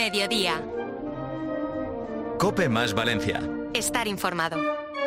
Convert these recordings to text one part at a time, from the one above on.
Mediodía. COPE más Valencia. Estar informado.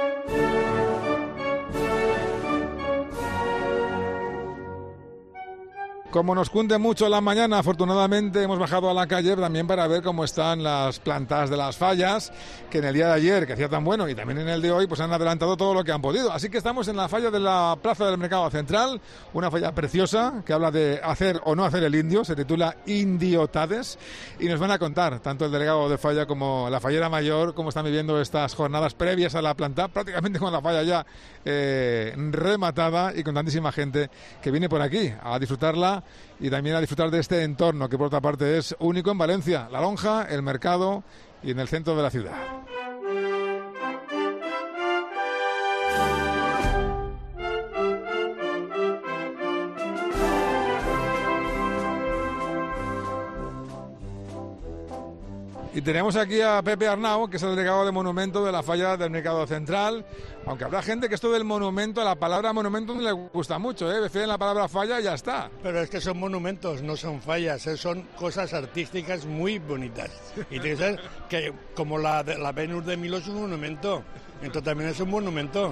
Como nos cunde mucho la mañana, afortunadamente hemos bajado a la calle también para ver cómo están las plantas de las fallas, que en el día de ayer, que hacía tan bueno, y también en el de hoy, pues han adelantado todo lo que han podido. Así que estamos en la falla de la Plaza del Mercado Central, una falla preciosa que habla de hacer o no hacer el indio, se titula Indiotades, y nos van a contar, tanto el delegado de falla como la fallera mayor, cómo están viviendo estas jornadas previas a la planta, prácticamente con la falla ya rematada y con tantísima gente que viene por aquí a disfrutarla y también a disfrutar de este entorno que por otra parte es único en Valencia, la lonja, el mercado y en el centro de la ciudad. Y tenemos aquí a Pepe Arnau, que es el delegado de monumento de la falla del Mercado Central, aunque habrá gente que esto del monumento, la palabra monumento no le gusta mucho, prefieren la palabra falla y ya está. Pero es que son monumentos, no son fallas, son cosas artísticas muy bonitas. Y tiene que ser que como la Venus de Milo es un monumento, entonces también es un monumento.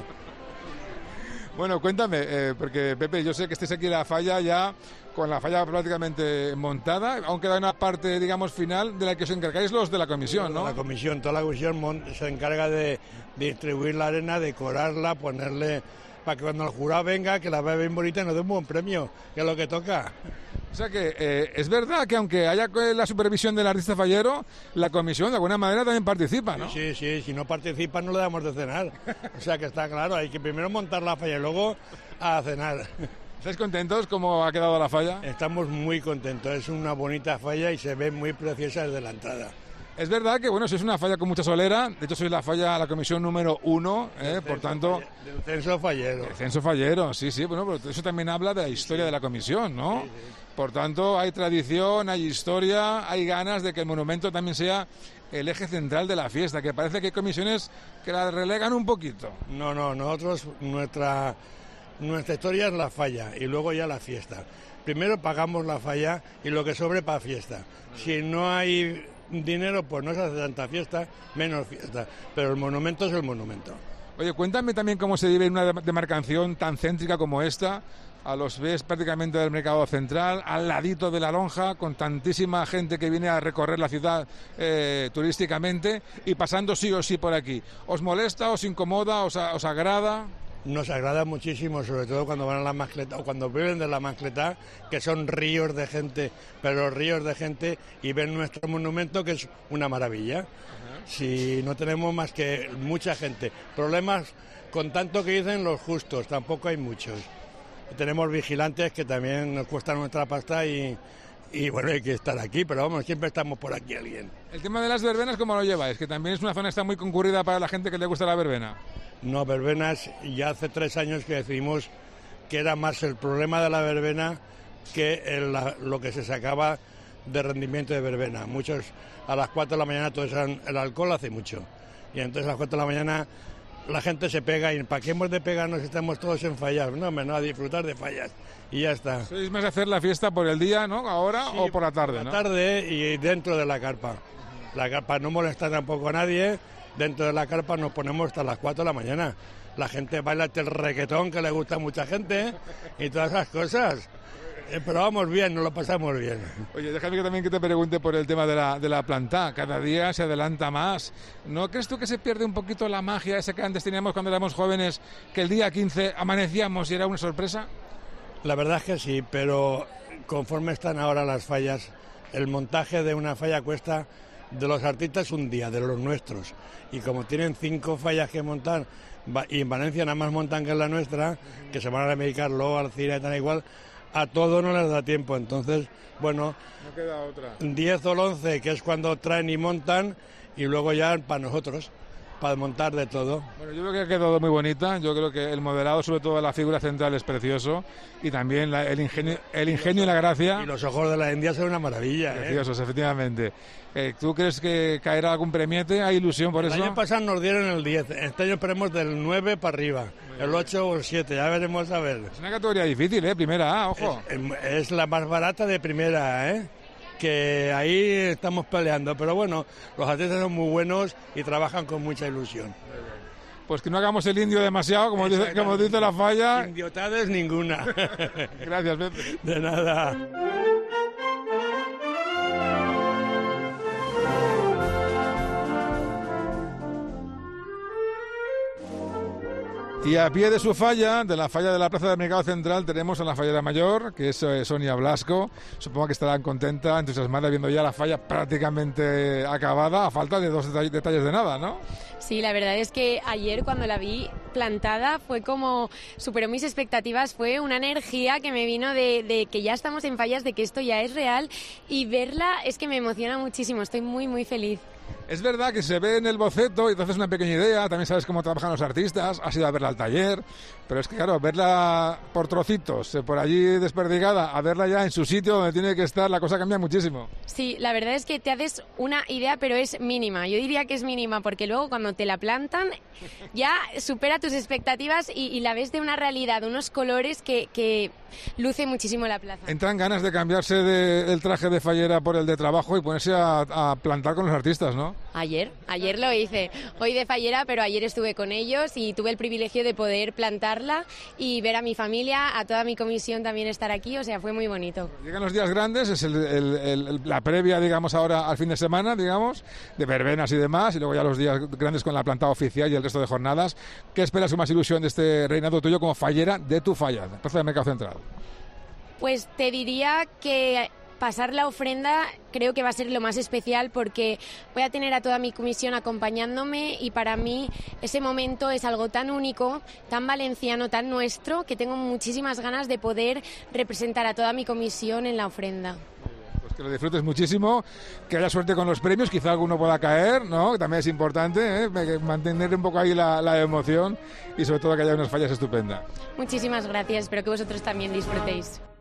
Bueno, cuéntame, porque Pepe, yo sé que estés aquí en la falla ya, con la falla prácticamente montada, aunque da una parte, digamos, final de la que os encargáis los de la comisión, ¿no? La comisión, toda la comisión se encarga de distribuir la arena, decorarla, ponerle, para que cuando el jurado venga, que la vea bien bonita y nos dé un buen premio, que es lo que toca. O sea que es verdad que aunque haya la supervisión del artista fallero, la comisión de alguna manera también participa, ¿no? Sí, si no participa no le damos de cenar. O sea que está claro, hay que primero montar la falla y luego a cenar. ¿Estáis contentos cómo ha quedado la falla? Estamos muy contentos, es una bonita falla y se ve muy preciosa desde la entrada. Es verdad que, bueno, sois una falla con mucha solera, de hecho sois la comisión número 1, por tanto... Del censo fallero. El censo fallero, sí, bueno, pero eso también habla de la historia de la comisión, ¿no? Sí. Por tanto, hay tradición, hay historia, hay ganas de que el monumento también sea el eje central de la fiesta, que parece que hay comisiones que la relegan un poquito. No, nosotros, nuestra historia es la falla y luego ya la fiesta. Primero pagamos la falla y lo que sobre para fiesta. Si no hay dinero, pues no se hace tanta fiesta, menos fiesta. Pero el monumento es el monumento. Oye, cuéntame también cómo se vive en una demarcación tan céntrica como esta, a los pies prácticamente del Mercado Central, al ladito de la lonja, con tantísima gente que viene a recorrer la ciudad turísticamente y pasando sí o sí por aquí. ¿Os molesta, os incomoda, os agrada? Nos agrada muchísimo, sobre todo cuando van a la Mascletá o cuando viven de la Mascletá, que son ríos de gente, pero ríos de gente, y ven nuestro monumento, que es una maravilla. Uh-huh. Si no tenemos más que mucha gente. Problemas con tanto que dicen los justos, tampoco hay muchos. Tenemos vigilantes que también nos cuestan nuestra pasta y bueno, hay que estar aquí, pero vamos, siempre estamos por aquí alguien. El tema de las verbenas, ¿cómo lo lleváis? Que también es una zona que está muy concurrida para la gente que le gusta la verbena. No, verbenas, ya hace 3 años que decidimos que era más el problema de la verbena que lo que se sacaba de rendimiento de verbena. Muchos a las 4 de la mañana todos eran el alcohol hace mucho. Y entonces a las 4 de la mañana la gente se pega y ¿para qué hemos de pegarnos si estamos todos en fallas? No, a disfrutar de fallas y ya está. ¿Sois más hacer la fiesta por el día, ¿no? Ahora sí, o por la tarde, ¿no? Por la tarde y dentro de la carpa. La carpa no molesta tampoco a nadie. Dentro de la carpa nos ponemos hasta las 4 de la mañana. La gente baila el reggaetón, que le gusta a mucha gente, y todas esas cosas. Pero vamos bien, nos lo pasamos bien. Oye, déjame que te pregunte por el tema de la planta. Cada día se adelanta más. ¿No crees tú que se pierde un poquito la magia esa que antes teníamos cuando éramos jóvenes, que el día 15 amanecíamos y era una sorpresa? La verdad es que sí, pero conforme están ahora las fallas, el montaje de una falla cuesta de los artistas un día, de los nuestros. Y como tienen 5 fallas que montar, y en Valencia nada más montan que es la nuestra, que se van a dedicar luego al cine y tal igual, a todo no les da tiempo. Entonces, bueno, no queda otra. 10 o 11, que es cuando traen y montan, y luego ya para nosotros, para montar de todo. Bueno, yo creo que ha quedado muy bonita. Yo creo que el modelado, sobre todo la figura central, es precioso, y también el ingenio y la gracia. Y los ojos de la India son una maravilla. Preciosos, efectivamente. ¿Tú crees que caerá algún premiete? ¿Hay ilusión por eso? El año pasado nos dieron el 10. Este año esperemos del 9 para arriba. El 8 o el 7, ya veremos a ver. Es una categoría difícil, primera A, ojo. Es la más barata de primera, que ahí estamos peleando, pero bueno, los atletas son muy buenos y trabajan con mucha ilusión. Pues que no hagamos el indio demasiado, como dice la falla. Indiotades ninguna. Gracias, Pepe. De nada. Y a pie de su falla, de la falla de la Plaza del Mercado Central, tenemos a la fallera mayor, que es Sonia Blasco. Supongo que estarán contenta, entusiasmada, viendo ya la falla prácticamente acabada, a falta de 2 detalles de nada, ¿no? Sí, la verdad es que ayer cuando la vi plantada fue como, superó mis expectativas, fue una energía que me vino de que ya estamos en fallas, de que esto ya es real, y verla es que me emociona muchísimo, estoy muy, muy feliz. Es verdad que se ve en el boceto y te haces una pequeña idea, también sabes cómo trabajan los artistas, has ido a verla al taller, pero es que claro, verla por trocitos, por allí desperdigada, a verla ya en su sitio donde tiene que estar, la cosa cambia muchísimo. Sí, la verdad es que te haces una idea, pero es mínima, yo diría que es mínima, porque luego cuando te la plantan ya supera tus expectativas y la ves de una realidad, unos colores que luce muchísimo la plaza. Entran ganas de cambiarse el traje de fallera por el de trabajo y ponerse a plantar con los artistas, ¿no? Ayer lo hice, hoy de fallera, pero ayer estuve con ellos y tuve el privilegio de poder plantarla y ver a mi familia, a toda mi comisión también estar aquí, o sea, fue muy bonito. Llegan los días grandes, es la previa, digamos, ahora al fin de semana, digamos, de verbenas y demás, y luego ya los días grandes con la plantada oficial y el resto de jornadas. ¿Qué esperas con más ilusión de este reinado tuyo como fallera de tu falla, Plaza del Mercado Central? Pues te diría que pasar la ofrenda creo que va a ser lo más especial porque voy a tener a toda mi comisión acompañándome y para mí ese momento es algo tan único, tan valenciano, tan nuestro, que tengo muchísimas ganas de poder representar a toda mi comisión en la ofrenda. Pues que lo disfrutes muchísimo, que haya suerte con los premios, quizá alguno pueda caer, ¿no? Que también es importante, mantener un poco ahí la emoción y sobre todo que haya unas fallas estupendas. Muchísimas gracias, espero que vosotros también disfrutéis.